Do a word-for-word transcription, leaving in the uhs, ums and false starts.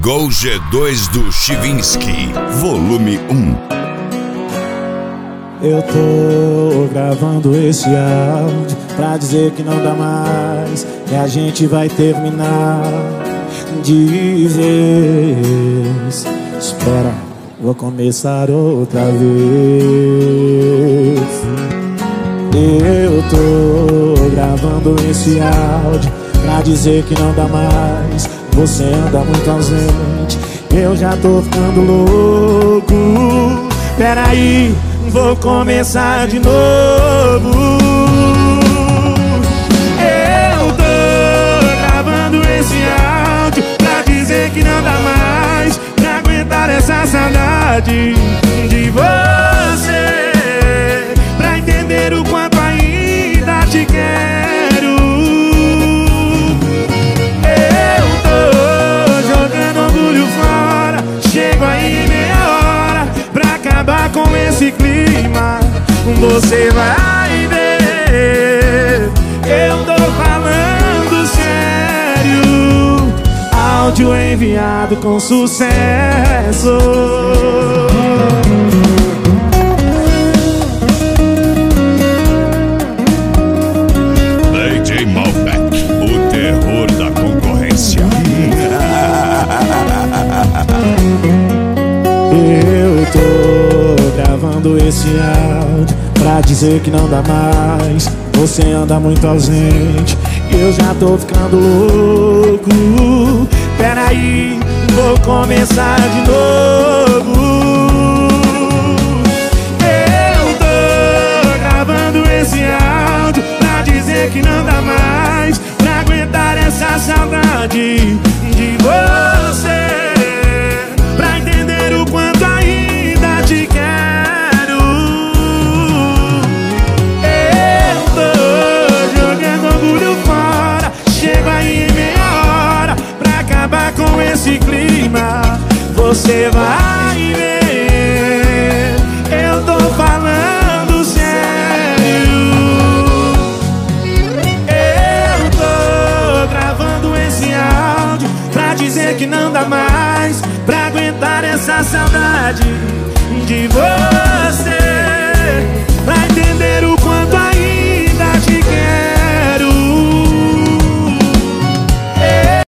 Gol G dois do Chivinski, volume um. Eu tô gravando esse áudio pra dizer que não dá mais, que a gente vai terminar de vez. Espera, vou começar outra vez. Eu tô gravando esse áudio pra dizer que não dá mais, você anda muito ausente, eu já tô ficando louco. Peraí, vou começar de novo. Eu tô gravando esse áudio pra dizer que não dá mais pra aguentar essa saudade de você, pra entender o quanto ainda te quero. Eu tô jogando orgulho fora, chego aí meia hora pra acabar com esse clima. Você vai ver, eu tô falando sério. Áudio enviado com sucesso. D J Malbec, o terror da concorrência. Eu tô gravando esse áudio pra dizer que não dá mais, você anda muito ausente, eu já tô ficando louco. Peraí, vou começar de novo. Eu tô gravando esse áudio pra dizer que não dá mais pra aguentar essa saudade de você, pra entender o quanto ainda te quero. Eu tô jogando orgulho fora, chego aí em meia hora pra acabar com esse clima. Você vai ver, eu tô falando sério. Eu tô gravando esse áudio pra dizer que não dá mais pra aguentar essa saudade de você.